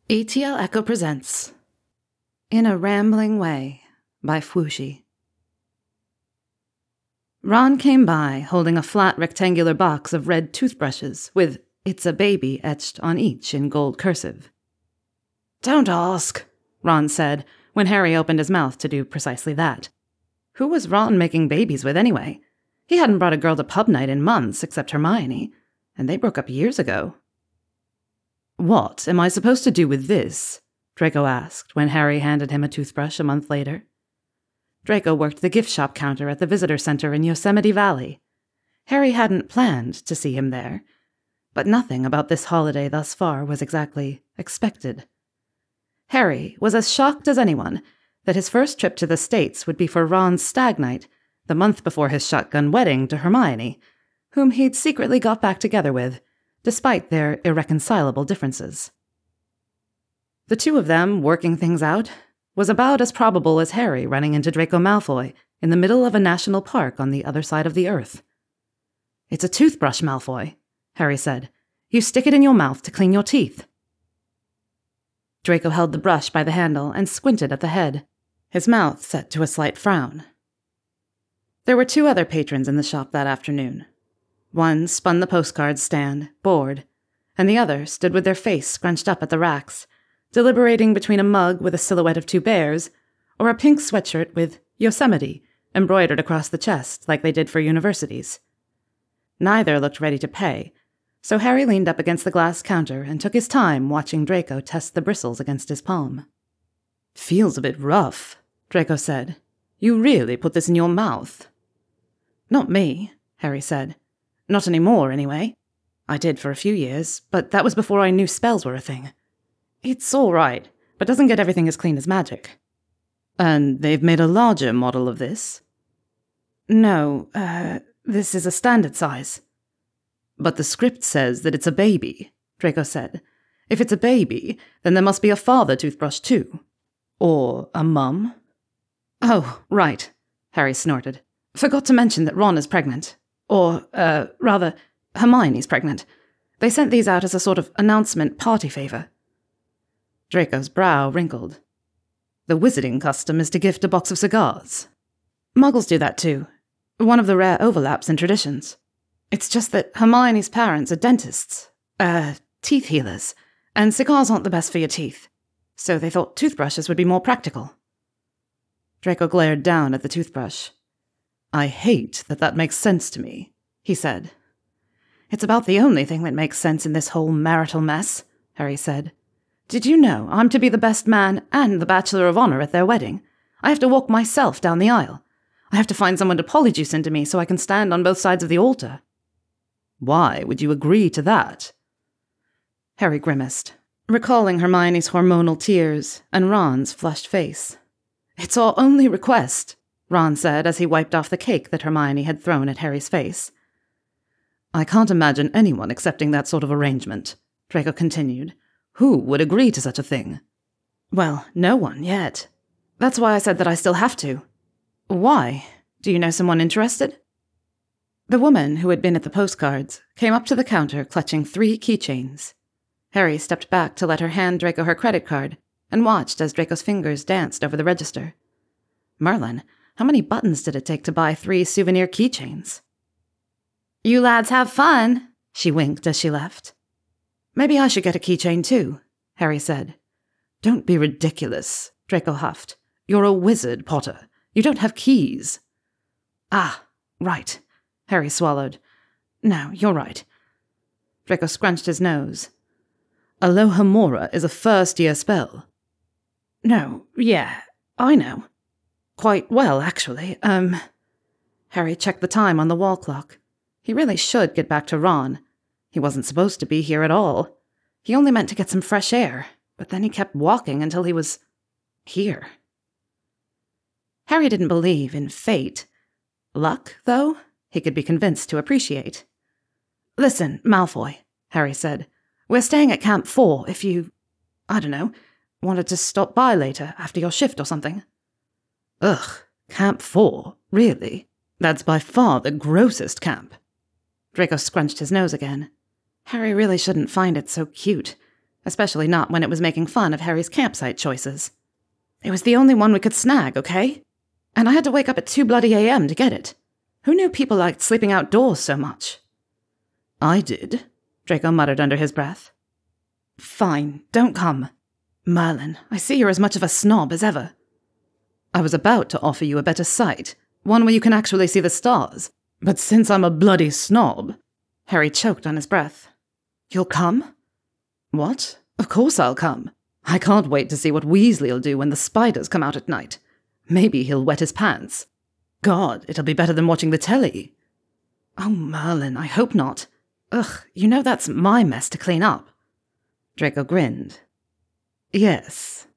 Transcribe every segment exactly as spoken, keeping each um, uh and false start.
E T L Echo presents In a Rambling Way by Fushi. Ron came by holding a flat rectangular box of red toothbrushes with "It's a Baby" etched on each in gold cursive. "Don't ask," Ron said when Harry opened his mouth to do precisely that. Who was Ron making babies with anyway? He hadn't brought a girl to pub night in months except Hermione, and they broke up years ago. "What am I supposed to do with this?" Draco asked when Harry handed him a toothbrush a month later. Draco worked the gift shop counter at the visitor center in Yosemite Valley. Harry hadn't planned to see him there, but nothing about this holiday thus far was exactly expected. Harry was as shocked as anyone that his first trip to the States would be for Ron's stag night, the month before his shotgun wedding to Hermione, whom he'd secretly got back together with, despite their irreconcilable differences. The two of them working things out was about as probable as Harry running into Draco Malfoy in the middle of a national park on the other side of the earth. "It's a toothbrush, Malfoy," Harry said. "You stick it in your mouth to clean your teeth." Draco held the brush by the handle and squinted at the head, his mouth set to a slight frown. There were two other patrons in the shop that afternoon. One spun the postcard stand, bored, and the other stood with their face scrunched up at the racks, deliberating between a mug with a silhouette of two bears or a pink sweatshirt with Yosemite embroidered across the chest like they did for universities. Neither looked ready to pay, so Harry leaned up against the glass counter and took his time watching Draco test the bristles against his palm. "Feels a bit rough," Draco said. "You really put this in your mouth?" "Not me," Harry said. "Not anymore, anyway. I did for a few years, but that was before I knew spells were a thing. It's all right, but doesn't get everything as clean as magic." "And they've made a larger model of this?" "No, uh, this is a standard size." "But the script says that it's a baby," Draco said. "If it's a baby, then there must be a father toothbrush too. Or a mum?" "Oh, right," Harry snorted. "Forgot to mention that Ron is pregnant. Or, uh, rather, Hermione's pregnant. They sent these out as a sort of announcement party favor." Draco's brow wrinkled. "The wizarding custom is to gift a box of cigars." "Muggles do that too. One of the rare overlaps in traditions. It's just that Hermione's parents are dentists, uh, teeth healers, and cigars aren't the best for your teeth. So they thought toothbrushes would be more practical." Draco glared down at the toothbrush. "I hate that that makes sense to me," he said. "It's about the only thing that makes sense in this whole marital mess," Harry said. "Did you know I'm to be the best man and the Bachelor of Honor at their wedding? I have to walk myself down the aisle. I have to find someone to polyjuice into me so I can stand on both sides of the altar." "Why would you agree to that?" Harry grimaced, recalling Hermione's hormonal tears and Ron's flushed face. "It's our only request," Ron said as he wiped off the cake that Hermione had thrown at Harry's face. "I can't imagine anyone accepting that sort of arrangement," Draco continued. "Who would agree to such a thing?" "Well, no one yet. That's why I said that I still have to." "Why? Do you know someone interested?" The woman who had been at the postcards came up to the counter clutching three keychains. Harry stepped back to let her hand Draco her credit card and watched as Draco's fingers danced over the register. Merlin, how many buttons did it take to buy three souvenir keychains? "You lads have fun," she winked as she left. "Maybe I should get a keychain too," Harry said. "Don't be ridiculous," Draco huffed. "You're a wizard, Potter. You don't have keys." "Ah, right," Harry swallowed. "No, you're right." Draco scrunched his nose. "Alohomora is a first-year spell." "No, yeah, I know. Quite well, actually. Um, Harry checked the time on the wall clock. He really should get back to Ron. He wasn't supposed to be here at all. He only meant to get some fresh air, but then he kept walking until he was here. Harry didn't believe in fate. Luck, though, he could be convinced to appreciate. "Listen, Malfoy," Harry said. "We're staying at Camp four if you, I don't know, wanted to stop by later after your shift or something." "Ugh, Camp four? Really? That's by far the grossest camp." Draco scrunched his nose again. Harry really shouldn't find it so cute, especially not when it was making fun of Harry's campsite choices. It was the only one we could snag, okay? And I had to wake up at two bloody a.m. to get it. Who knew people liked sleeping outdoors so much? I did, Draco muttered under his breath. Fine, don't come. Merlin, I see you're as much of a snob as ever. I was about to offer you a better sight, one where you can actually see the stars. But since I'm a bloody snob... Harry choked on his breath. You'll come? What? Of course I'll come. I can't wait to see what Weasley'll do when the spiders come out at night. Maybe he'll wet his pants. God, it'll be better than watching the telly. Oh, Merlin, I hope not. Ugh, you know that's my mess to clean up. Draco grinned. Yes.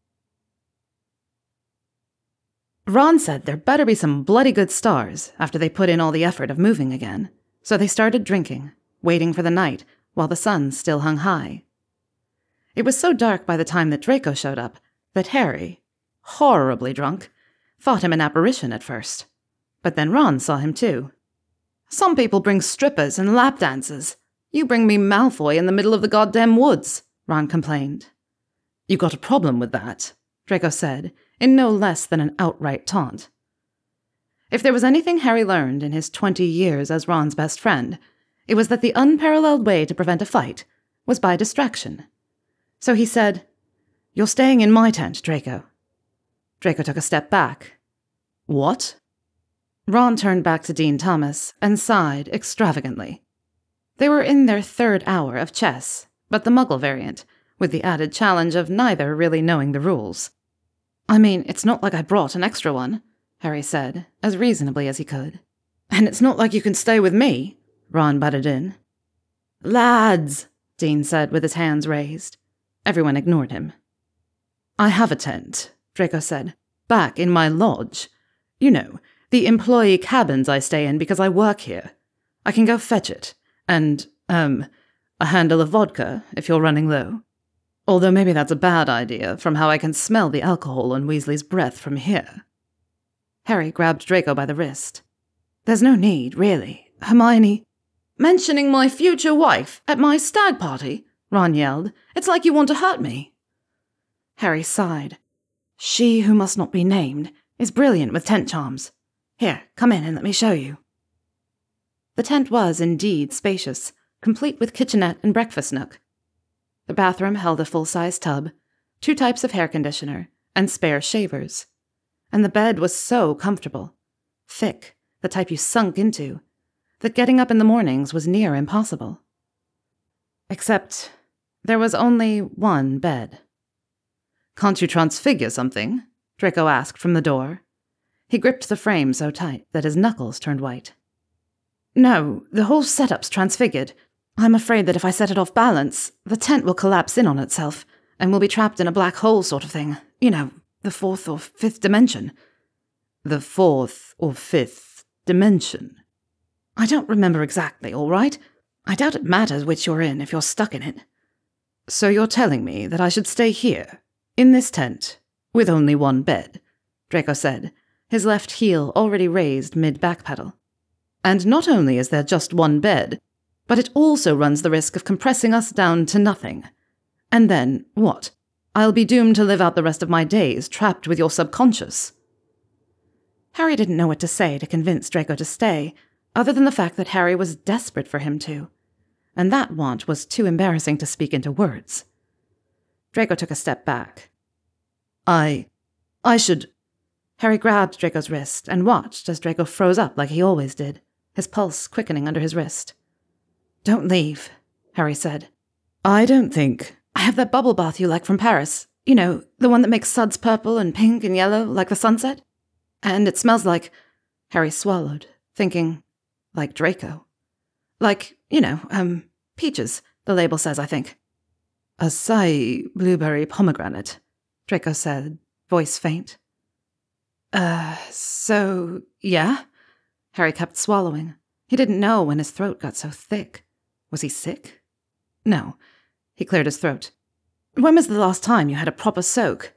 Ron said there better be some bloody good stars after they put in all the effort of moving again, so they started drinking, waiting for the night while the sun still hung high. It was so dark by the time that Draco showed up that Harry, horribly drunk, thought him an apparition at first. But then Ron saw him too. Some people bring strippers and lap dancers. You bring me Malfoy in the middle of the goddamn woods, Ron complained. You got a problem with that, Draco said, in no less than an outright taunt. If there was anything Harry learned in his twenty years as Ron's best friend, it was that the unparalleled way to prevent a fight was by distraction. So he said, You're staying in my tent, Draco. Draco took a step back. What? Ron turned back to Dean Thomas and sighed extravagantly. They were in their third hour of chess, but the Muggle variant, with the added challenge of neither really knowing the rules. I mean, it's not like I brought an extra one, Harry said, as reasonably as he could. And it's not like you can stay with me, Ron butted in. Lads, Dean said with his hands raised. Everyone ignored him. I have a tent, Draco said, back in my lodge. You know, the employee cabins I stay in because I work here. I can go fetch it. And, um, a handle of vodka if you're running low. Although maybe that's a bad idea from how I can smell the alcohol on Weasley's breath from here. Harry grabbed Draco by the wrist. There's no need, really. Hermione... Mentioning my future wife at my stag party, Ron yelled. It's like you want to hurt me. Harry sighed. She who must not be named is brilliant with tent charms. Here, come in and let me show you. The tent was indeed spacious, complete with kitchenette and breakfast nook. The bathroom held a full-size tub, two types of hair conditioner, and spare shavers. And the bed was so comfortable, thick, the type you sunk into, that getting up in the mornings was near impossible. Except there was only one bed. Can't you transfigure something? Draco asked from the door. He gripped the frame so tight that his knuckles turned white. No, the whole setup's transfigured. I'm afraid that if I set it off balance, the tent will collapse in on itself, and we'll be trapped in a black hole sort of thing. You know, the fourth or fifth dimension. The fourth or fifth dimension? I don't remember exactly, all right? I doubt it matters which you're in if you're stuck in it. So you're telling me that I should stay here, in this tent, with only one bed, Draco said, his left heel already raised mid-backpedal. And not only is there just one bed, but it also runs the risk of compressing us down to nothing. And then, what? I'll be doomed to live out the rest of my days trapped with your subconscious. Harry didn't know what to say to convince Draco to stay, other than the fact that Harry was desperate for him to, and that want was too embarrassing to speak into words. Draco took a step back. I... I should... Harry grabbed Draco's wrist and watched as Draco froze up like he always did, his pulse quickening under his wrist. Don't leave, Harry said. I don't think... I have that bubble bath you like from Paris. You know, the one that makes suds purple and pink and yellow like the sunset? And it smells like... Harry swallowed, thinking... like Draco. Like, you know, um, peaches, the label says, I think. Acai blueberry pomegranate, Draco said, voice faint. Uh, so, yeah? Harry kept swallowing. He didn't know when his throat got so thick. Was he sick? No. He cleared his throat. When was the last time you had a proper soak?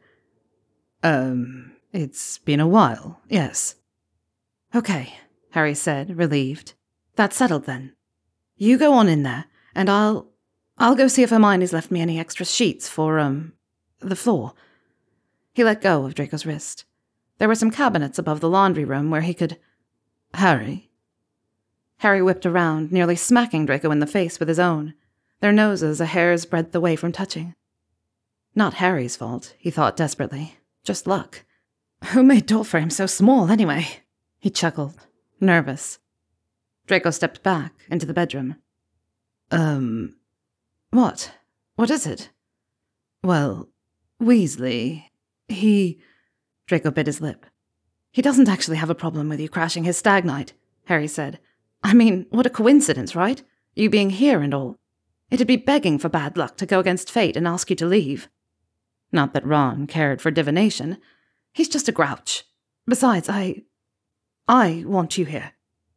Um, it's been a while, yes. Okay, Harry said, relieved. That's settled then. You go on in there, and I'll... I'll go see if Hermione's left me any extra sheets for, um, the floor. He let go of Draco's wrist. There were some cabinets above the laundry room where he could... Harry? Harry whipped around, nearly smacking Draco in the face with his own, their noses a hair's breadth away from touching. Not Harry's fault, he thought desperately. Just luck. Who made doorframes so small, anyway? He chuckled, nervous. Draco stepped back into the bedroom. Um... What? What is it? Well, Weasley... He... Draco bit his lip. He doesn't actually have a problem with you crashing his stag night, Harry said. I mean, what a coincidence, right? You being here and all. It'd be begging for bad luck to go against fate and ask you to leave. Not that Ron cared for divination. He's just a grouch. Besides, I... I want you here.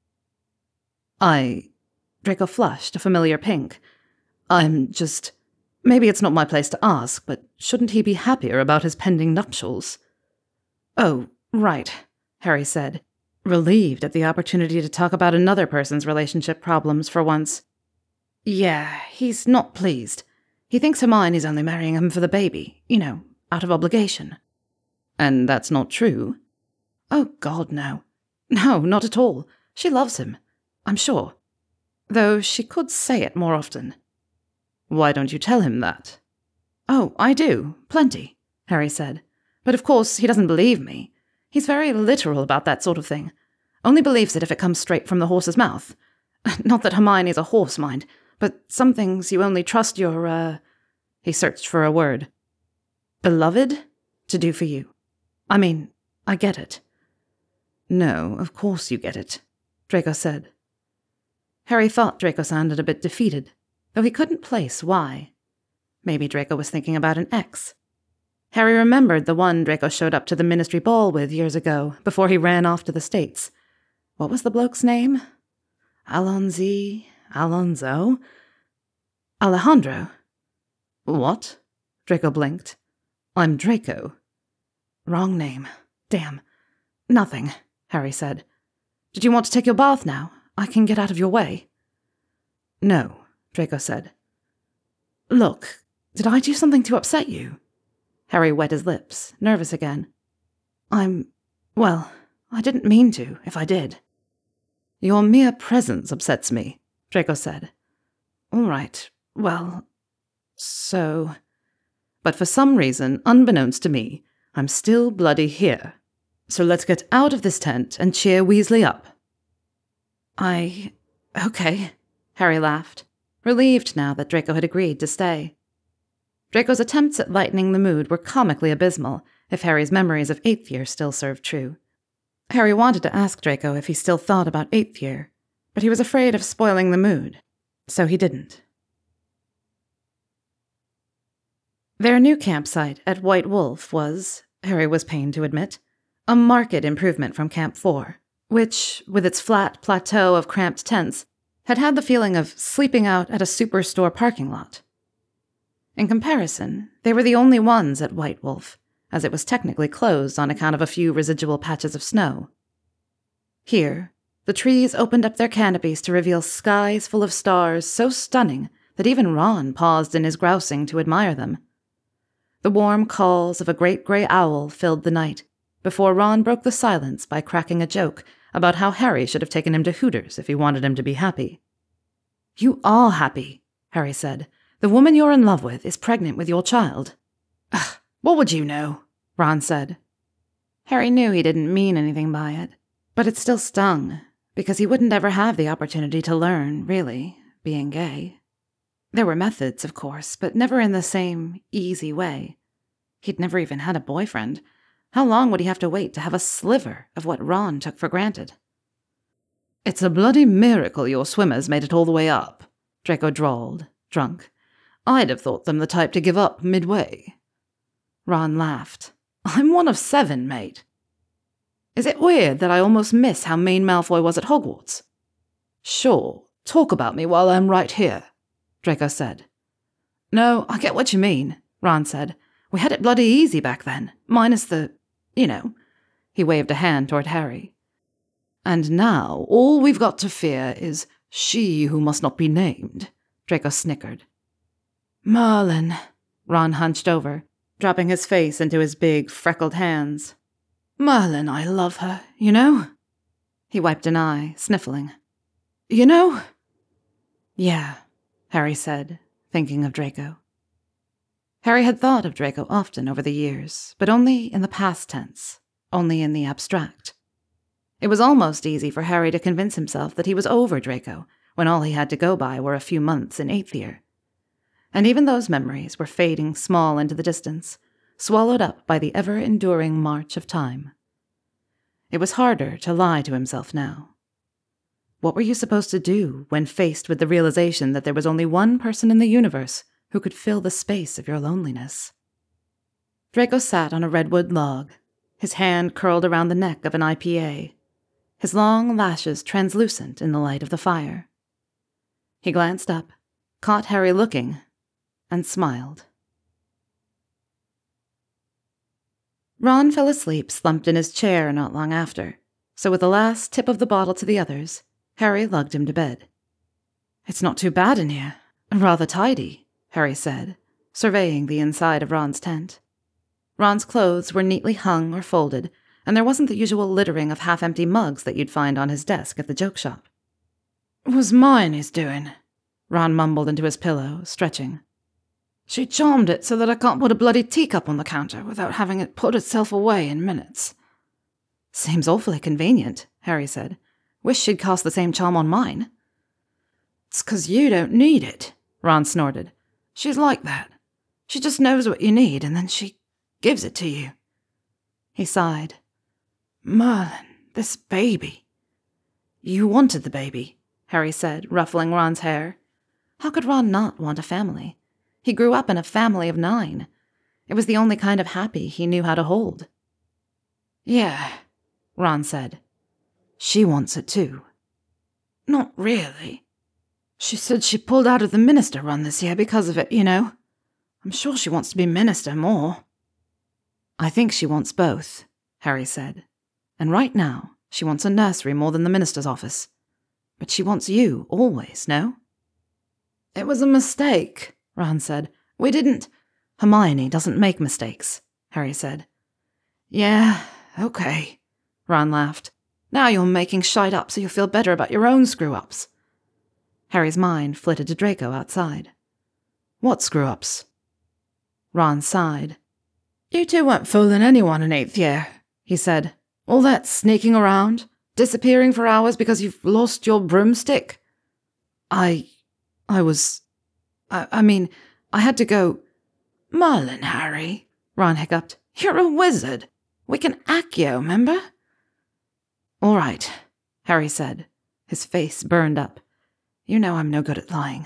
I... Draco flushed a familiar pink. I'm just... Maybe it's not my place to ask, but shouldn't he be happier about his pending nuptials? Oh, right, Harry said, relieved at the opportunity to talk about another person's relationship problems for once. Yeah, he's not pleased. He thinks Hermione's only marrying him for the baby, you know, out of obligation. And that's not true? Oh, God, no. No, not at all. She loves him, I'm sure. Though she could say it more often. Why don't you tell him that? Oh, I do, plenty, Harry said. But of course he doesn't believe me. He's very literal about that sort of thing. Only believes it if it comes straight from the horse's mouth. Not that Hermione's a horse, mind, but some things you only trust your, uh... He searched for a word. Beloved? To do for you. I mean, I get it. No, of course you get it, Draco said. Harry thought Draco sounded a bit defeated, though he couldn't place why. Maybe Draco was thinking about an ex. Harry remembered the one Draco showed up to the ministry ball with years ago, before he ran off to the States. What was the bloke's name? Alonzi... Alonzo? Alejandro. What? Draco blinked. I'm Draco. Wrong name. Damn. Nothing, Harry said. Did you want to take your bath now? I can get out of your way. No, Draco said. Look, did I do something to upset you? Harry wet his lips, nervous again. I'm... well, I didn't mean to, if I did. Your mere presence upsets me, Draco said. All right, well, so... But for some reason, unbeknownst to me, I'm still bloody here. So let's get out of this tent and cheer Weasley up. I... okay, Harry laughed, relieved now that Draco had agreed to stay. Draco's attempts at lightening the mood were comically abysmal, if Harry's memories of eighth year still served true. Harry wanted to ask Draco if he still thought about eighth year, but he was afraid of spoiling the mood, so he didn't. Their new campsite at White Wolf was, Harry was pained to admit, a marked improvement from Camp four, which, with its flat plateau of cramped tents, had had the feeling of sleeping out at a superstore parking lot. In comparison, they were the only ones at White Wolf, as it was technically closed on account of a few residual patches of snow. Here, the trees opened up their canopies to reveal skies full of stars so stunning that even Ron paused in his grousing to admire them. The warm calls of a great grey owl filled the night, before Ron broke the silence by cracking a joke about how Harry should have taken him to Hooters if he wanted him to be happy. You are happy, Harry said. The woman you're in love with is pregnant with your child. Ugh, what would you know? Ron said. Harry knew he didn't mean anything by it, but it still stung, because he wouldn't ever have the opportunity to learn, really, being gay. There were methods, of course, but never in the same easy way. He'd never even had a boyfriend. How long would he have to wait to have a sliver of what Ron took for granted? It's a bloody miracle your swimmers made it all the way up, Draco drawled, drunk. I'd have thought them the type to give up midway. Ron laughed. I'm one of seven, mate. Is it weird that I almost miss how mean Malfoy was at Hogwarts? Sure, talk about me while I'm right here, Draco said. No, I get what you mean, Ron said. We had it bloody easy back then, minus the, you know. He waved a hand toward Harry. And now all we've got to fear is she who must not be named, Draco snickered. Merlin. Ron hunched over, dropping his face into his big, freckled hands. Merlin, I love her, you know? He wiped an eye, sniffling. You know? Yeah, Harry said, thinking of Draco. Harry had thought of Draco often over the years, but only in the past tense, only in the abstract. It was almost easy for Harry to convince himself that he was over Draco, when all he had to go by were a few months in eighth year. And even those memories were fading small into the distance, swallowed up by the ever-enduring march of time. It was harder to lie to himself now. What were you supposed to do when faced with the realization that there was only one person in the universe who could fill the space of your loneliness? Draco sat on a redwood log, his hand curled around the neck of an I P A, his long lashes translucent in the light of the fire. He glanced up, caught Harry looking, and smiled. Ron fell asleep slumped in his chair not long after, so with the last tip of the bottle to the others, Harry lugged him to bed. It's not too bad in here. Rather tidy, Harry said, surveying the inside of Ron's tent. Ron's clothes were neatly hung or folded, and there wasn't the usual littering of half-empty mugs that you'd find on his desk at the joke shop. It was Hermione's doing, Ron mumbled into his pillow, stretching. She charmed it so that I can't put a bloody teacup on the counter without having it put itself away in minutes. Seems awfully convenient, Harry said. Wish she'd cast the same charm on mine. It's 'cause you don't need it, Ron snorted. She's like that. She just knows what you need, and then she gives it to you. He sighed. Merlin, this baby. You wanted the baby, Harry said, ruffling Ron's hair. How could Ron not want a family? He grew up in a family of nine. It was the only kind of happy he knew how to hold. Yeah, Ron said. She wants it too. Not really. She said she pulled out of the minister run this year because of it, you know. I'm sure she wants to be minister more. I think she wants both, Harry said. And right now, she wants a nursery more than the minister's office. But she wants you, always, no? It was a mistake, Ron said. We didn't... Hermione doesn't make mistakes, Harry said. Yeah, okay, Ron laughed. Now you're making shite up so you'll feel better about your own screw-ups. Harry's mind flitted to Draco outside. What screw-ups? Ron sighed. You two weren't fooling anyone in eighth year, he said. All that sneaking around, disappearing for hours because you've lost your broomstick. I... I was... I, I mean, I had to go... Merlin, Harry, Ron hiccuped. You're a wizard. We can accio, remember? All right, Harry said. His face burned up. You know I'm no good at lying.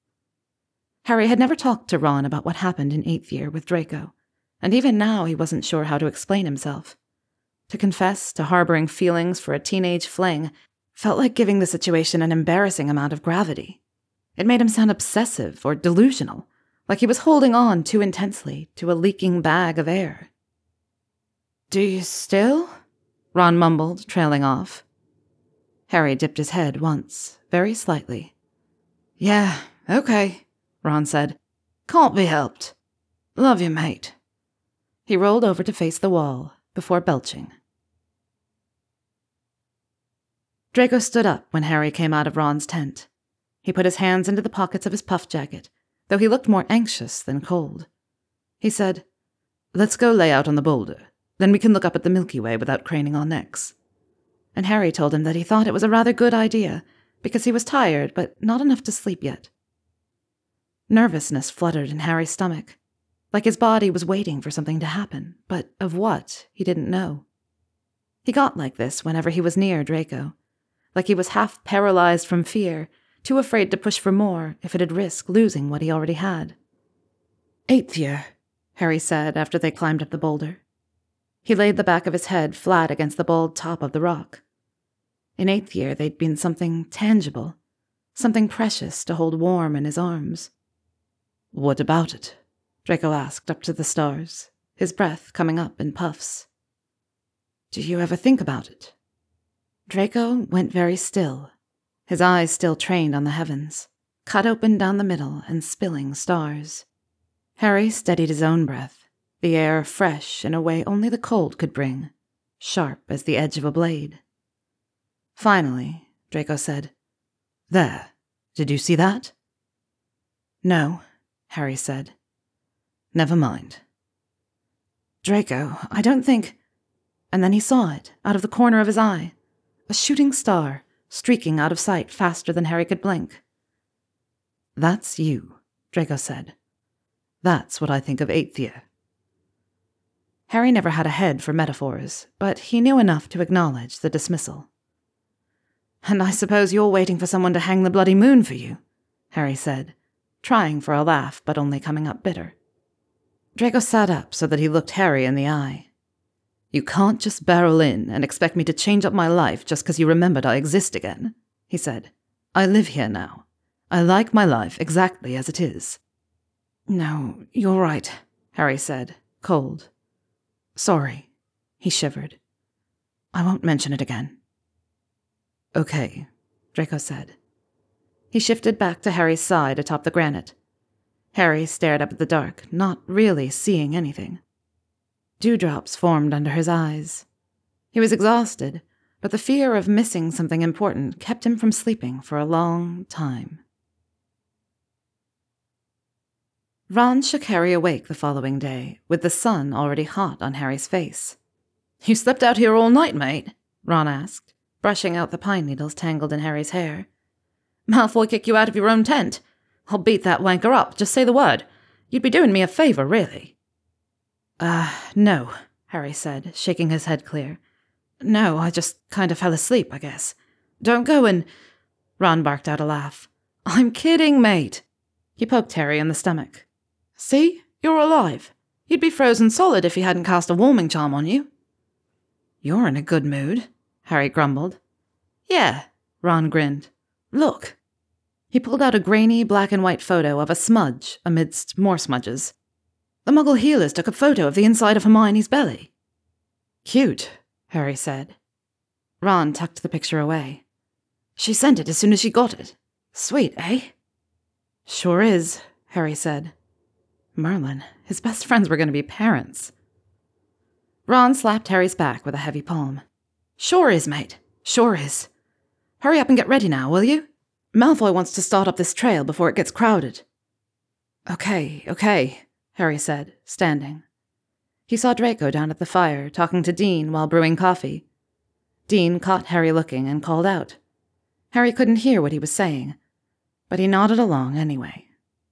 Harry had never talked to Ron about what happened in eighth year with Draco, and even now he wasn't sure how to explain himself. To confess to harboring feelings for a teenage fling felt like giving the situation an embarrassing amount of gravity. It made him sound obsessive or delusional, like he was holding on too intensely to a leaking bag of air. Do you still? Ron mumbled, trailing off. Harry dipped his head once, very slightly. Yeah, okay, Ron said. Can't be helped. Love you, mate. He rolled over to face the wall before belching. Draco stood up when Harry came out of Ron's tent. He put his hands into the pockets of his puff jacket, though he looked more anxious than cold. He said, Let's go lay out on the boulder. Then we can look up at the Milky Way without craning our necks. And Harry told him that he thought it was a rather good idea, because he was tired, but not enough to sleep yet. Nervousness fluttered in Harry's stomach, like his body was waiting for something to happen, but of what, he didn't know. He got like this whenever he was near Draco, like he was half paralyzed from fear, too afraid to push for more if it'd risk losing what he already had. Eighth year, Harry said after they climbed up the boulder. He laid the back of his head flat against the bald top of the rock. In eighth year, they'd been something tangible, something precious to hold warm in his arms. What about it? Draco asked up to the stars, his breath coming up in puffs. Do you ever think about it? Draco went very still, his eyes still trained on the heavens. cut open down the middle and spilling stars. Harry steadied his own breath, the air fresh in a way only the cold could bring, sharp as the edge of a blade. Finally, Draco said, "There, did you see that?" "No," Harry said. "Never mind." "Draco, I don't think—" And then he saw it, out of the corner of his eye, a shooting star, streaking out of sight faster than Harry could blink. "That's you," Draco said. "That's what I think of eighth year." Harry never had a head for metaphors, but he knew enough to acknowledge the dismissal. "And I suppose you're waiting for someone to hang the bloody moon for you," Harry said, trying for a laugh but only coming up bitter. Draco sat up so that he looked Harry in the eye. "You can't just barrel in and expect me to change up my life just because you remembered I exist again," he said. "I live here now. I like my life exactly as it is." "No, you're right," Harry said, cold. "Sorry," he shivered. "I won't mention it again." "Okay," Draco said. He shifted back to Harry's side atop the granite. Harry stared up at the dark, not really seeing anything. Dewdrops formed under his eyes. He was exhausted, but the fear of missing something important kept him from sleeping for a long time. Ron shook Harry awake the following day, with the sun already hot on Harry's face. "You slept out here all night, mate?" Ron asked, brushing out the pine needles tangled in Harry's hair. "Malfoy kick you out of your own tent? I'll beat that wanker up, just say the word. You'd be doing me a favor, really." Uh, no, Harry said, shaking his head clear. "No, I just kind of fell asleep, I guess. Don't go and—" Ron barked out a laugh. "I'm kidding, mate." He poked Harry in the stomach. "See? You're alive. You'd be frozen solid if he hadn't cast a warming charm on you." "You're in a good mood," Harry grumbled. "Yeah," Ron grinned. "Look." He pulled out a grainy black and white photo of a smudge amidst more smudges. "The Muggle healers took a photo of the inside of Hermione's belly." "Cute," Harry said. Ron tucked the picture away. "She sent it as soon as she got it. Sweet, eh?" "Sure is," Harry said. Merlin, his best friends were going to be parents. Ron slapped Harry's back with a heavy palm. "Sure is, mate. Sure is. Hurry up and get ready now, will you? Malfoy wants to start up this trail before it gets crowded." "Okay, okay," Harry said, standing. He saw Draco down at the fire, talking to Dean while brewing coffee. Dean caught Harry looking and called out. Harry couldn't hear what he was saying, but he nodded along anyway.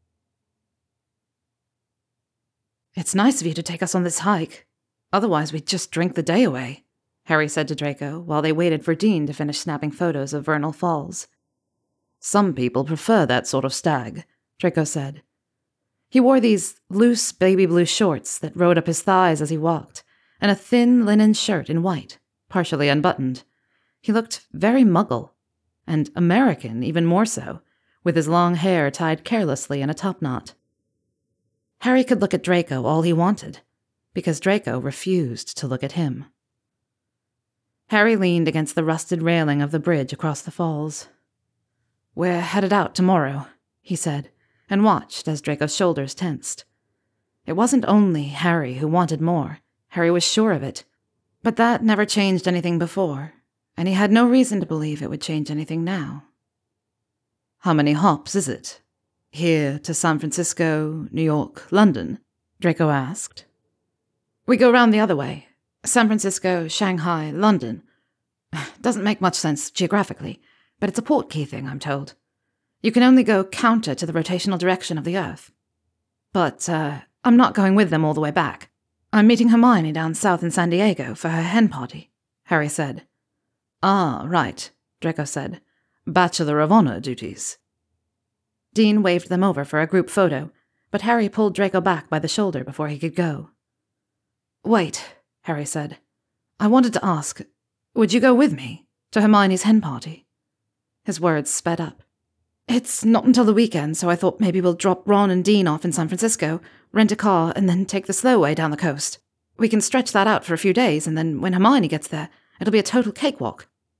"It's nice of you to take us on this hike. Otherwise we'd just drink the day away," Harry said to Draco while they waited for Dean to finish snapping photos of Vernal Falls. "Some people prefer that sort of stag," Draco said. He wore these loose baby blue shorts that rode up his thighs as he walked, and a thin linen shirt in white, partially unbuttoned. He looked very Muggle, and American even more so, with his long hair tied carelessly in a topknot. Harry could look at Draco all he wanted, because Draco refused to look at him. Harry leaned against the rusted railing of the bridge across the falls. "We're headed out tomorrow," he said, and watched as Draco's shoulders tensed. It wasn't only Harry who wanted more. Harry was sure of it. But that never changed anything before, and he had no reason to believe it would change anything now. "How many hops is it? Here to San Francisco, New York, London?" Draco asked. "We go round the other way. San Francisco, Shanghai, London. Doesn't make much sense geographically, but it's a portkey thing, I'm told. You can only go counter to the rotational direction of the Earth. But, uh, I'm not going with them all the way back. I'm meeting Hermione down south in San Diego for her hen party," Harry said. "Ah, right," Draco said. "Bachelor of Honor duties." Dean waved them over for a group photo, but Harry pulled Draco back by the shoulder before he could go. "Wait," Harry said. "I wanted to ask, would you go with me to Hermione's hen party?" His words sped up. "It's not until the weekend, so I thought maybe we'll drop Ron and Dean off in San Francisco, rent a car, and then take the slow way down the coast. We can stretch that out for a few days, and then when Hermione gets there, it'll be a total cakewalk.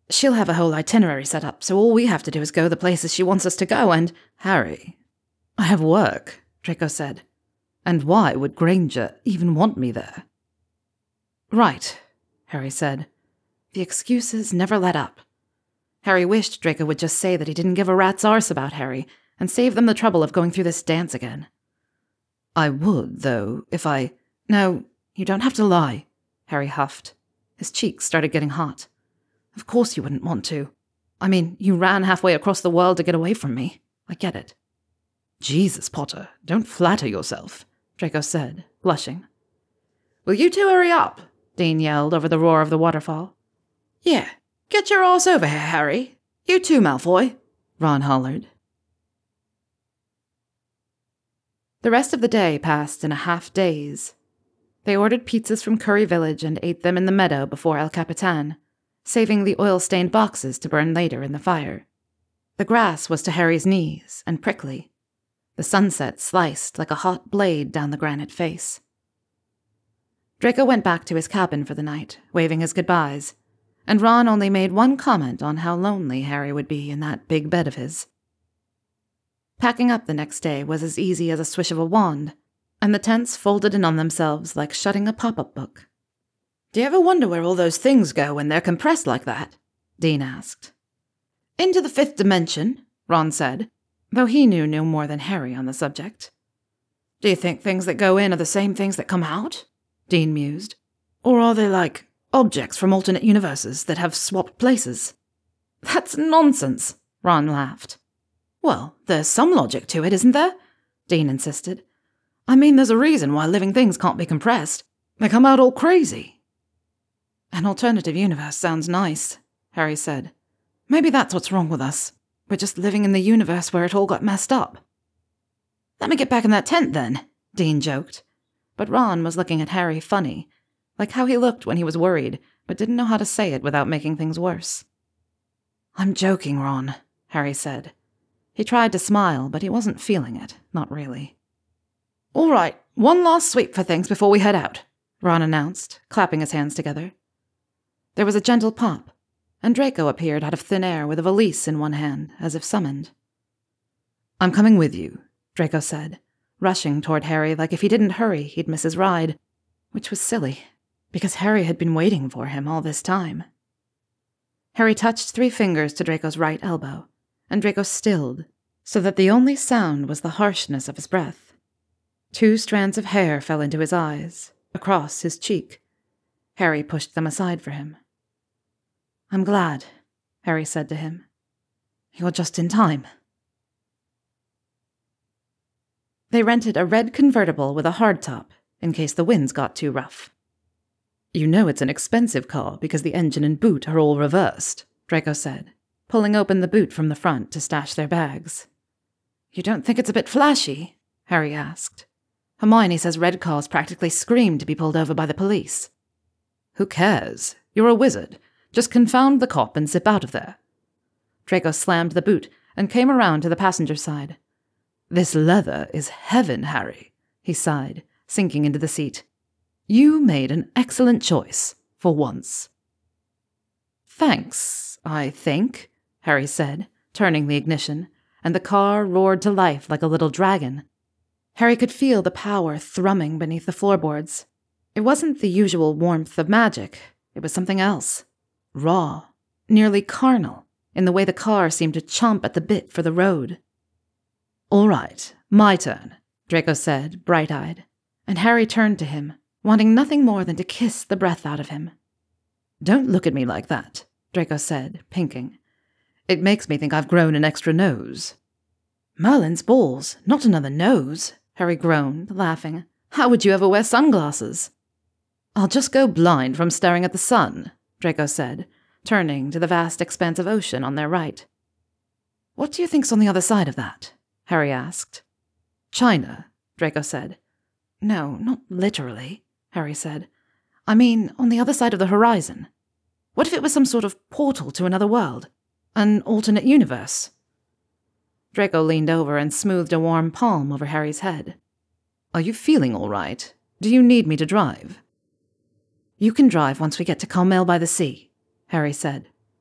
She'll have a whole itinerary set up, so all we have to do is go the places she wants us to go and— Harry, I have work, Draco said. And why would Granger even want me there? Right, Harry said. The excuses never let up. Harry wished Draco would just say that he didn't give a rat's arse about Harry and save them the trouble of going through this dance again. I would, though, if I— No, you don't have to lie, Harry huffed. His cheeks started getting hot. Of course you wouldn't want to. I mean, you ran halfway across the world to get away from me. I get it. Jesus, Potter, don't flatter yourself, Draco said, blushing. Will you two hurry up? Dean yelled over the roar of the waterfall. Yeah, get your ass over here, Harry. You too, Malfoy, Ron hollered. The rest of the day passed in a half-daze. They ordered pizzas from Curry Village and ate them in the meadow before El Capitan, saving the oil-stained boxes to burn later in the fire. The grass was to Harry's knees and prickly. The sunset sliced like a hot blade down the granite face. Draco went back to his cabin for the night, waving his goodbyes, and Ron only made one comment on how lonely Harry would be in that big bed of his. Packing up the next day was as easy as a swish of a wand, and the tents folded in on themselves like shutting a pop-up book. Do you ever wonder where all those things go when they're compressed like that? Dean asked. Into the fifth dimension, Ron said, though he knew no more than Harry on the subject. Do you think things that go in are the same things that come out? Dean mused. Or are they like objects from alternate universes that have swapped places? That's nonsense, Ron laughed. Well, there's some logic to it, isn't there? Dean insisted. I mean, there's a reason why living things can't be compressed. They come out all crazy. An alternative universe sounds nice, Harry said. Maybe that's what's wrong with us. We're just living in the universe where it all got messed up. Let me get back in that tent, then, Dean joked. But Ron was looking at Harry funny, like how he looked when he was worried, but didn't know how to say it without making things worse. I'm joking, Ron, Harry said. He tried to smile, but he wasn't feeling it, not really. All right, one last sweep for things before we head out, Ron announced, clapping his hands together. There was a gentle pop, and Draco appeared out of thin air with a valise in one hand, as if summoned. I'm coming with you, Draco said, rushing toward Harry like if he didn't hurry, he'd miss his ride, which was silly, because Harry had been waiting for him all this time. Harry touched three fingers to Draco's right elbow, and Draco stilled, so that the only sound was the harshness of his breath. Two strands of hair fell into his eyes, across his cheek. Harry pushed them aside for him. I'm glad, Harry said to him. You're just in time. They rented a red convertible with a hardtop, in case the winds got too rough. You know it's an expensive car because the engine and boot are all reversed, Draco said, pulling open the boot from the front to stash their bags. You don't think it's a bit flashy? Harry asked. Hermione says red cars practically scream to be pulled over by the police. Who cares? You're a wizard. Just confound the cop and zip out of there. Draco slammed the boot and came around to the passenger side. This leather is heaven, Harry, he sighed, sinking into the seat. You made an excellent choice, for once. Thanks, I think, Harry said, turning the ignition, and the car roared to life like a little dragon. Harry could feel the power thrumming beneath the floorboards. It wasn't the usual warmth of magic. It was something else. Raw, nearly carnal, in the way the car seemed to chomp at the bit for the road. All right, my turn, Draco said, bright-eyed, and Harry turned to him, wanting nothing more than to kiss the breath out of him. Don't look at me like that, Draco said, pinking. It makes me think I've grown an extra nose. Merlin's balls, not another nose, Harry groaned, laughing. How would you ever wear sunglasses? I'll just go blind from staring at the sun, Draco said, turning to the vast expanse of ocean on their right. What do you think's on the other side of that? Harry asked. China, Draco said. No, not literally, Harry said. I mean, on the other side of the horizon. What if it was some sort of portal to another world? An alternate universe? Draco leaned over and smoothed a warm palm over Harry's head. Are you feeling all right? Do you need me to drive? You can drive once we get to Carmel by the Sea, Harry said.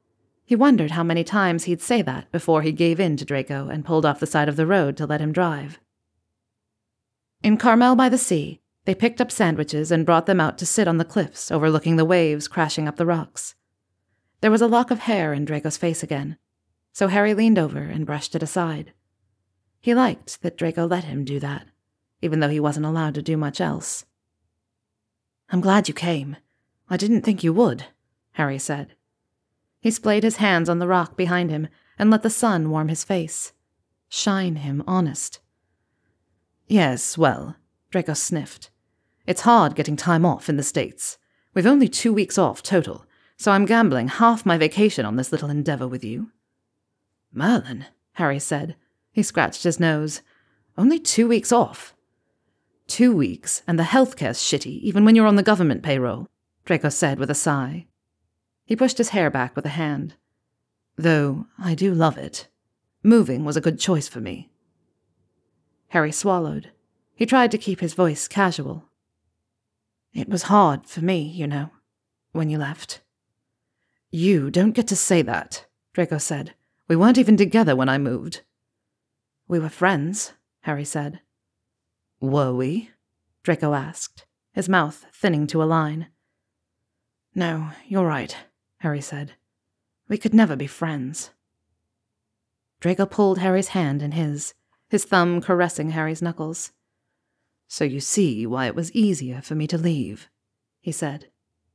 He wondered how many times he'd say that before he gave in to Draco and pulled off the side of the road to let him drive. In Carmel by the sea, they picked up sandwiches and brought them out to sit on the cliffs overlooking the waves crashing up the rocks. There was a lock of hair in Draco's face again, so Harry leaned over and brushed it aside. He liked that Draco let him do that, even though he wasn't allowed to do much else. "I'm glad you came. I didn't think you would," Harry said. He splayed his hands on the rock behind him and let the sun warm his face, shine him honest. "Yes, well," Draco sniffed. "It's hard getting time off in the States. We've only two weeks off total, so I'm gambling half my vacation on this little endeavor with you." "Merlin," Harry said. He scratched his nose. "Only two weeks off." Two weeks, and the healthcare's shitty, even when you're on the government payroll," Draco said with a sigh. He pushed his hair back with a hand. "Though I do love it. Moving was a good choice for me." Harry swallowed. He tried to keep his voice casual. "It was hard for me, you know, when you left." "You don't get to say that," Draco said. "We weren't even together when I moved." "We were friends," Harry said. "Were we?" Draco asked, his mouth thinning to a line. "No, you're right," Harry said. "We could never be friends." Draco pulled Harry's hand in his, his thumb caressing Harry's knuckles. "So you see why it was easier for me to leave," he said.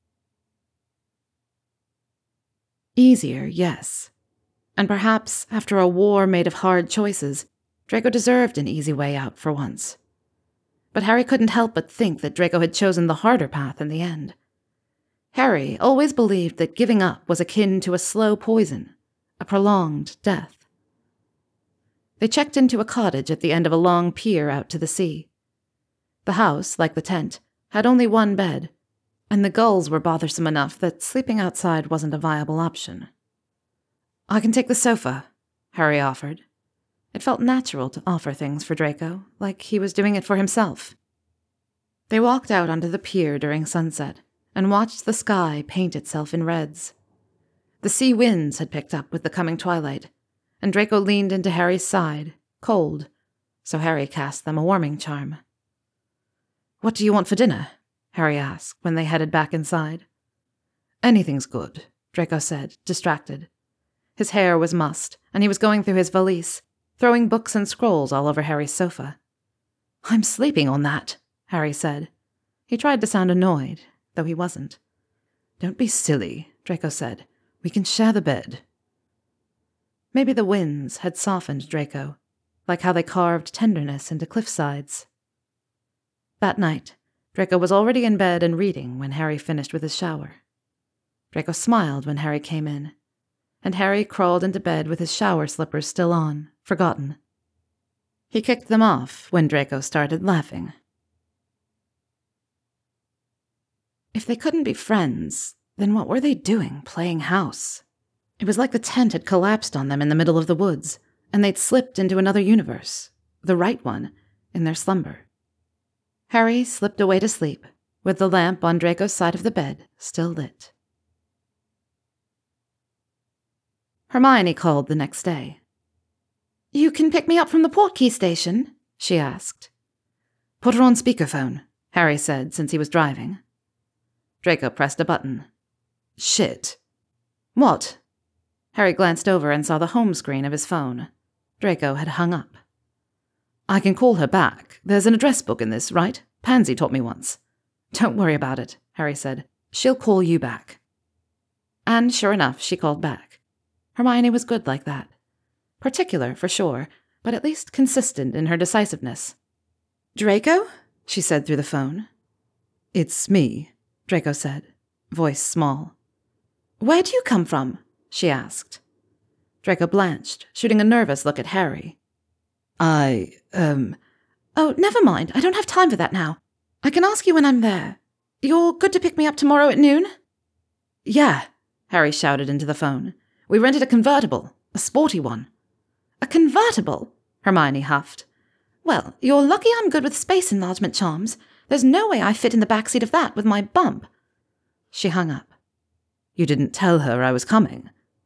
Easier, yes. And perhaps, after a war made of hard choices, Draco deserved an easy way out for once. But Harry couldn't help but think that Draco had chosen the harder path in the end. Harry always believed that giving up was akin to a slow poison, a prolonged death. They checked into a cottage at the end of a long pier out to the sea. The house, like the tent, had only one bed, and the gulls were bothersome enough that sleeping outside wasn't a viable option. "I can take the sofa," Harry offered. It felt natural to offer things for Draco, like he was doing it for himself. They walked out onto the pier during sunset and watched the sky paint itself in reds. The sea winds had picked up with the coming twilight, and Draco leaned into Harry's side, cold, so Harry cast them a warming charm. "What do you want for dinner?" Harry asked when they headed back inside. "Anything's good," Draco said, distracted. His hair was mussed, and he was going through his valise, throwing books and scrolls all over Harry's sofa. "I'm sleeping on that," Harry said. He tried to sound annoyed, though he wasn't. "Don't be silly," Draco said. "We can share the bed." Maybe the winds had softened Draco, like how they carved tenderness into cliffsides. That night, Draco was already in bed and reading when Harry finished with his shower. Draco smiled when Harry came in, and Harry crawled into bed with his shower slippers still on, forgotten. He kicked them off when Draco started laughing. If they couldn't be friends, then what were they doing playing house? It was like the tent had collapsed on them in the middle of the woods, and they'd slipped into another universe, the right one, in their slumber. Harry slipped away to sleep, with the lamp on Draco's side of the bed still lit. Hermione called the next day. "You can pick me up from the Portkey station?" she asked. "Put her on speakerphone," Harry said since he was driving. Draco pressed a button. "Shit." "What?" Harry glanced over and saw the home screen of his phone. Draco had hung up. "I can call her back. There's an address book in this, right? Pansy taught me once." "Don't worry about it," Harry said. "She'll call you back." And sure enough, she called back. Hermione was good like that. Particular, for sure, but at least consistent in her decisiveness. "Draco?" she said through the phone. "It's me," Draco said, voice small. "Where do you come from?" she asked. Draco blanched, shooting a nervous look at Harry. I, um... "Oh, never mind. I don't have time for that now. I can ask you when I'm there. You're good to pick me up tomorrow at noon?" "Yeah," Harry shouted into the phone. "We rented a convertible, a sporty one." "A convertible?" Hermione huffed. "Well, you're lucky I'm good with space enlargement charms. There's no way I fit in the backseat of that with my bump." She hung up. "You didn't tell her I was coming?"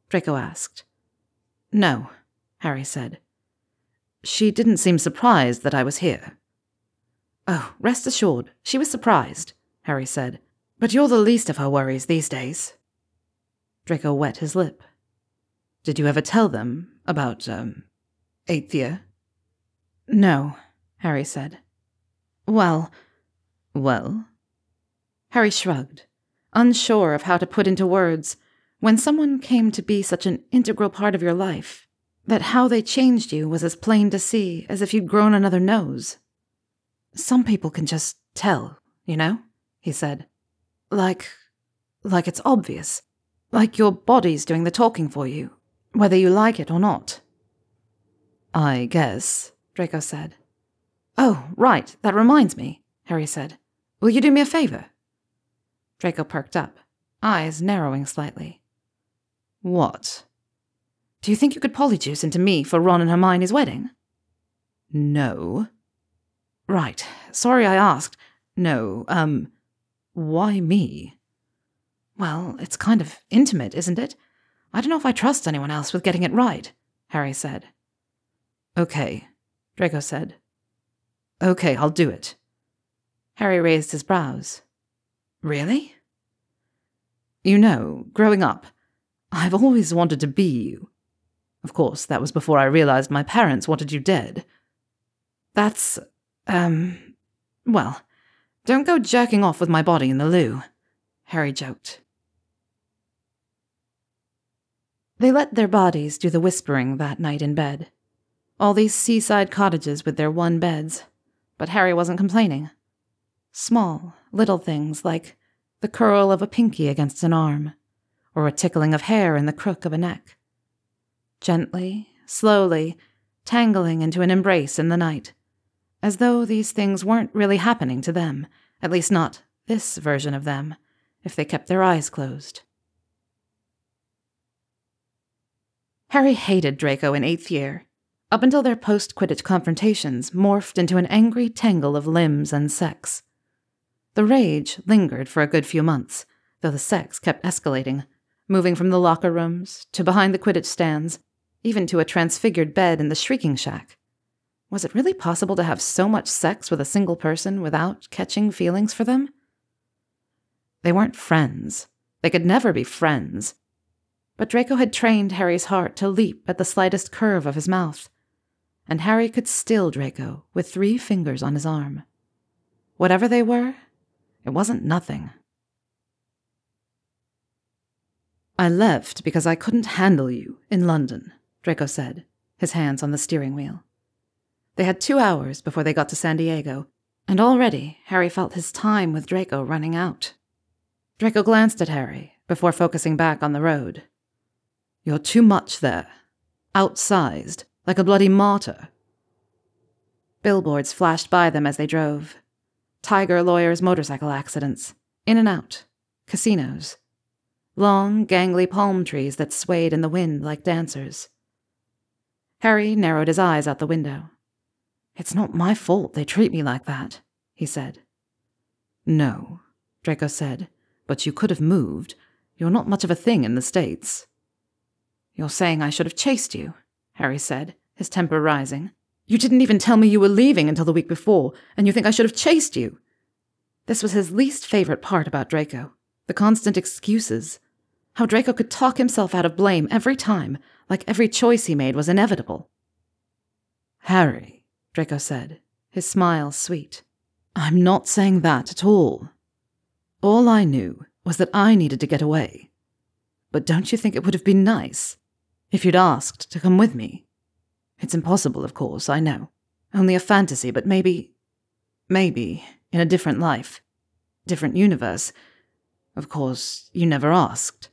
Draco asked. No, Harry said. She didn't seem surprised that I was here. Oh, rest assured, she was surprised, Harry said. But you're the least of her worries these days. Draco wet his lip. Did you ever tell them about, um, eighth year? No, Harry said. Well, well? Harry shrugged, unsure of how to put into words, when someone came to be such an integral part of your life, that how they changed you was as plain to see as if you'd grown another nose. Some people can just tell, you know, he said. Like, like it's obvious. Like your body's doing the talking for you, whether you like it or not. I guess, Draco said. Oh, right, that reminds me, Harry said. Will you do me a favor? Draco perked up, eyes narrowing slightly. What? Do you think you could polyjuice into me for Ron and Hermione's wedding? No. Right, sorry I asked. No, um, why me? Well, it's kind of intimate, isn't it? I don't know if I trust anyone else with getting it right, Harry said. Okay, Draco said. Okay, I'll do it. Harry raised his brows. Really? You know, growing up, I've always wanted to be you. Of course, that was before I realized my parents wanted you dead. That's, um, well, don't go jerking off with my body in the loo, Harry joked. They let their bodies do the whispering that night in bed. All these seaside cottages with their one beds. But Harry wasn't complaining. Small, little things like the curl of a pinky against an arm, or a tickling of hair in the crook of a neck. Gently, slowly, tangling into an embrace in the night, as though these things weren't really happening to them, at least not this version of them, if they kept their eyes closed. Harry hated Draco in eighth year, up until their post-Quidditch confrontations morphed into an angry tangle of limbs and sex. The rage lingered for a good few months, though the sex kept escalating, moving from the locker rooms to behind the Quidditch stands, even to a transfigured bed in the Shrieking Shack. Was it really possible to have so much sex with a single person without catching feelings for them? They weren't friends. They could never be friends. But Draco had trained Harry's heart to leap at the slightest curve of his mouth, and Harry could still Draco with three fingers on his arm. Whatever they were, it wasn't nothing. I left because I couldn't handle you in London, Draco said, his hands on the steering wheel. They had two hours before they got to San Diego, and already Harry felt his time with Draco running out. Draco glanced at Harry before focusing back on the road. You're too much there. Outsized, like a bloody martyr. Billboards flashed by them as they drove. Tiger lawyers' motorcycle accidents. In and out. Casinos. Long, gangly palm trees that swayed in the wind like dancers. Harry narrowed his eyes out the window. It's not my fault they treat me like that, he said. No, Draco said, but you could have moved. You're not much of a thing in the States. You're saying I should have chased you, Harry said, his temper rising. You didn't even tell me you were leaving until the week before, and you think I should have chased you. This was his least favorite part about Draco, the constant excuses. How Draco could talk himself out of blame every time, like every choice he made was inevitable. Harry, Draco said, his smile sweet. I'm not saying that at all. All I knew was that I needed to get away. But don't you think it would have been nice if you'd asked to come with me? It's impossible, of course, I know. Only a fantasy, but maybe... Maybe, in a different life. Different universe. Of course, you never asked.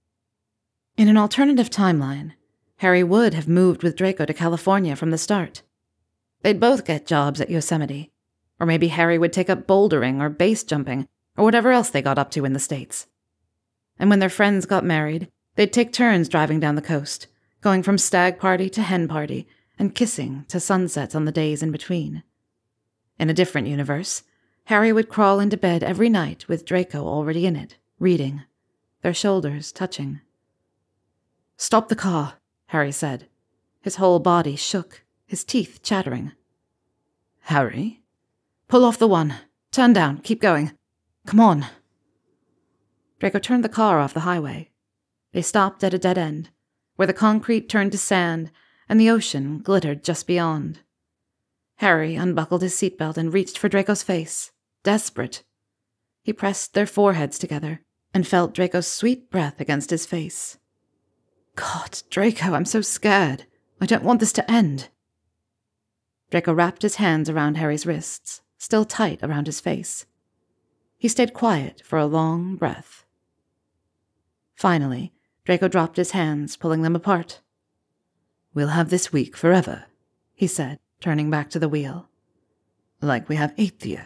In an alternative timeline, Harry would have moved with Draco to California from the start. They'd both get jobs at Yosemite. Or maybe Harry would take up bouldering or base jumping, or whatever else they got up to in the States. And when their friends got married, they'd take turns driving down the coast, going from stag party to hen party, and kissing to sunsets on the days in between. In a different universe, Harry would crawl into bed every night with Draco already in it, reading, their shoulders touching. Stop the car, Harry said. His whole body shook, his teeth chattering. Harry? Pull off the one. Turn down. Keep going. Come on. Draco turned the car off the highway. They stopped at a dead end, where the concrete turned to sand and the ocean glittered just beyond. Harry unbuckled his seatbelt and reached for Draco's face, desperate. He pressed their foreheads together and felt Draco's sweet breath against his face. God, Draco, I'm so scared. I don't want this to end. Draco wrapped his hands around Harry's wrists, still tight around his face. He stayed quiet for a long breath. Finally, Draco dropped his hands, pulling them apart. We'll have this week forever, he said, turning back to the wheel. Like we have Eighthyear.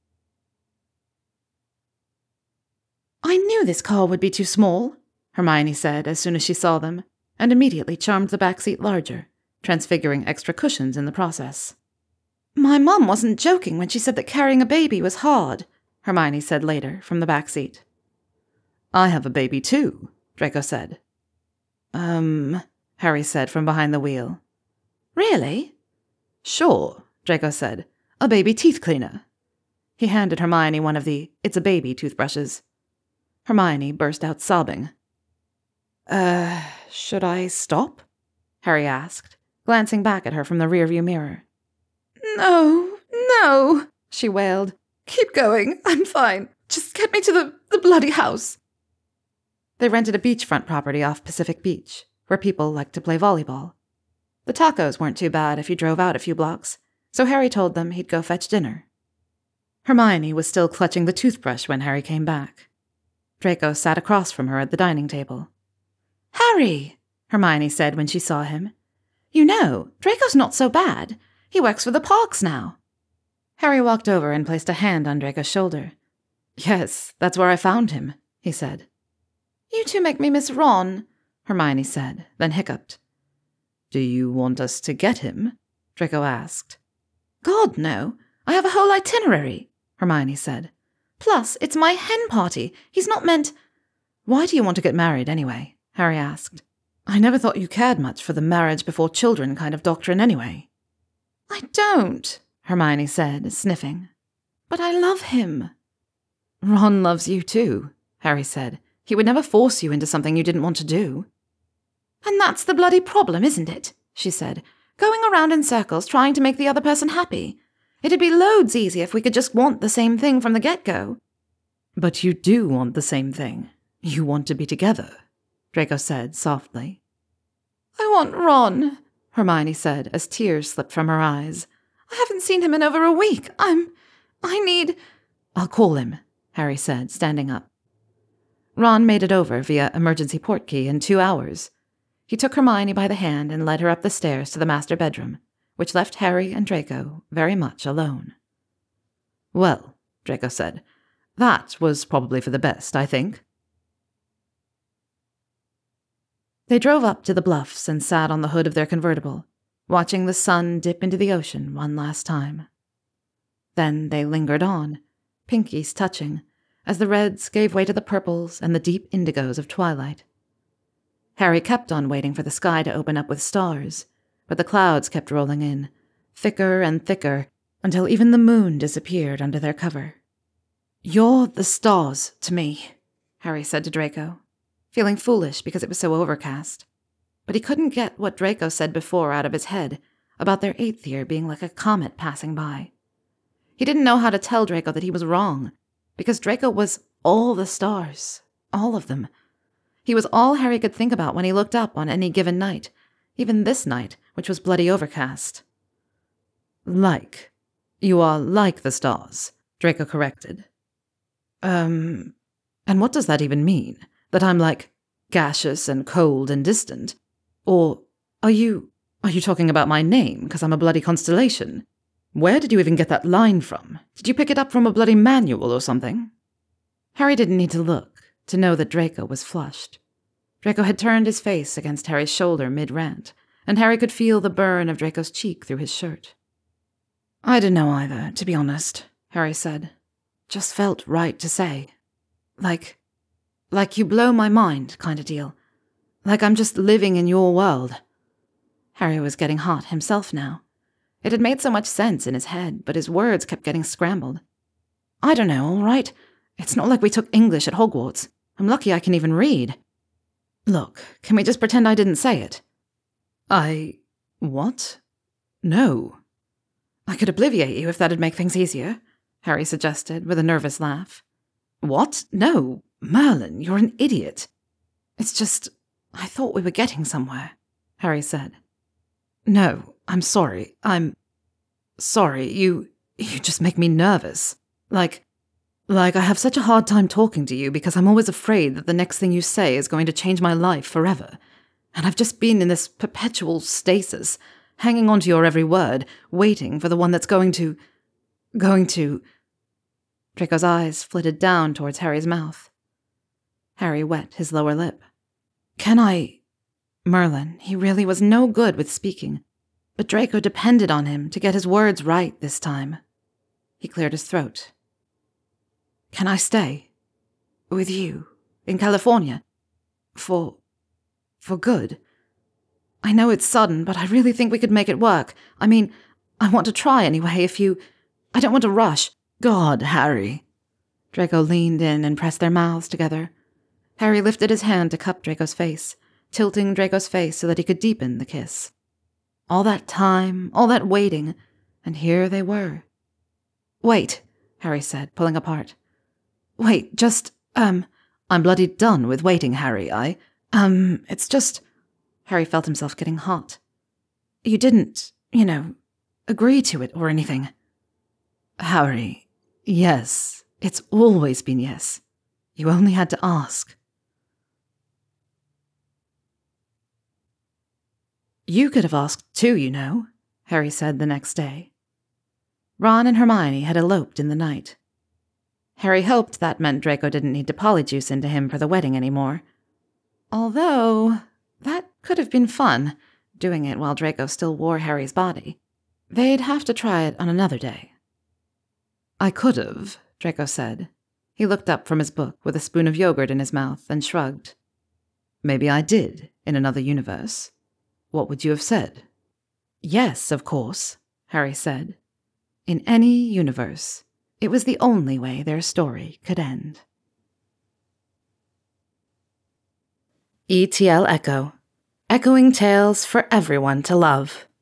I knew this car would be too small, Hermione said as soon as she saw them, and immediately charmed the back seat larger, transfiguring extra cushions in the process. My mum wasn't joking when she said that carrying a baby was hard, Hermione said later from the back seat. I have a baby too, Draco said. Um, Harry said from behind the wheel. Really? Sure, Draco said. A baby teeth cleaner. He handed Hermione one of the It's a Baby toothbrushes. Hermione burst out sobbing. Uh, should I stop? Harry asked, glancing back at her from the rearview mirror. No, no, she wailed. Keep going, I'm fine. Just get me to the, the bloody house. They rented a beachfront property off Pacific Beach, where people liked to play volleyball. The tacos weren't too bad if you drove out a few blocks, so Harry told them he'd go fetch dinner. Hermione was still clutching the toothbrush when Harry came back. Draco sat across from her at the dining table. Harry, Hermione said when she saw him. You know, Draco's not so bad. He works for the parks now. Harry walked over and placed a hand on Draco's shoulder. Yes, that's where I found him, he said. You two make me miss Ron, Hermione said, then hiccuped. Do you want us to get him? Draco asked. God, no. I have a whole itinerary, Hermione said. Plus, it's my hen party. He's not meant... Why do you want to get married, anyway? Harry asked. I never thought you cared much for the marriage before children kind of doctrine, anyway. I don't, Hermione said, sniffing. But I love him. Ron loves you too, Harry said. He would never force you into something you didn't want to do. And that's the bloody problem, isn't it? She said, going around in circles trying to make the other person happy. It'd be loads easier if we could just want the same thing from the get-go. But you do want the same thing. You want to be together, Draco said softly. I want Ron, Hermione said as tears slipped from her eyes. I haven't seen him in over a week. I'm... I need... I'll call him, Harry said, standing up. Ron made it over via emergency port key in two hours. He took Hermione by the hand and led her up the stairs to the master bedroom, which left Harry and Draco very much alone. Well, Draco said, that was probably for the best, I think. They drove up to the bluffs and sat on the hood of their convertible, watching the sun dip into the ocean one last time. Then they lingered on, pinkies touching, as the reds gave way to the purples and the deep indigos of twilight. Harry kept on waiting for the sky to open up with stars, but the clouds kept rolling in, thicker and thicker, until even the moon disappeared under their cover. You're the stars to me, Harry said to Draco, feeling foolish because it was so overcast. But he couldn't get what Draco said before out of his head about their Eighthyear being like a comet passing by. He didn't know how to tell Draco that he was wrong, because Draco was all the stars, all of them. He was all Harry could think about when he looked up on any given night, even this night, which was bloody overcast. Like. You are like the stars, Draco corrected. Um, and what does that even mean? That I'm like gaseous and cold and distant? Or are you, are you talking about my name because I'm a bloody constellation? Where did you even get that line from? Did you pick it up from a bloody manual or something? Harry didn't need to look to know that Draco was flushed. Draco had turned his face against Harry's shoulder mid-rant, and Harry could feel the burn of Draco's cheek through his shirt. I didn't know either, to be honest, Harry said. Just felt right to say. Like, like you blow my mind kind of deal. Like I'm just living in your world. Harry was getting hot himself now. It had made so much sense in his head, but his words kept getting scrambled. I don't know, all right? It's not like we took English at Hogwarts. I'm lucky I can even read. Look, can we just pretend I didn't say it? I... what? No. I could obliviate you if that'd make things easier, Harry suggested with a nervous laugh. What? No. Merlin, you're an idiot. It's just... I thought we were getting somewhere, Harry said. No, I'm sorry. I'm... sorry. You... you just make me nervous. Like... Like I have such a hard time talking to you because I'm always afraid that the next thing you say is going to change my life forever. And I've just been in this perpetual stasis, hanging on to your every word, waiting for the one that's going to... going to... Draco's eyes flitted down towards Harry's mouth. Harry wet his lower lip. Can I... Merlin, he really was no good with speaking, but Draco depended on him to get his words right this time. He cleared his throat. Can I stay? With you? In California? For... for good? I know it's sudden, but I really think we could make it work. I mean, I want to try anyway, if you... I don't want to rush. God, Harry. Draco leaned in and pressed their mouths together. Harry lifted his hand to cup Draco's face, tilting Draco's face so that he could deepen the kiss. All that time, all that waiting, and here they were. Wait, Harry said, pulling apart. Wait, just, um, I'm bloody done with waiting, Harry. I, um, it's just... Harry felt himself getting hot. You didn't, you know, agree to it or anything. Harry, yes, it's always been yes. You only had to ask. You could have asked too, you know, Harry said the next day. Ron and Hermione had eloped in the night. Harry hoped that meant Draco didn't need to polyjuice into him for the wedding anymore. Although, that could have been fun, doing it while Draco still wore Harry's body. They'd have to try it on another day. I could have, Draco said. He looked up from his book with a spoon of yogurt in his mouth and shrugged. Maybe I did, in another universe. What would you have said? Yes, of course, Harry said. In any universe. It was the only way their story could end. E T L Echo. Echoing tales for everyone to love.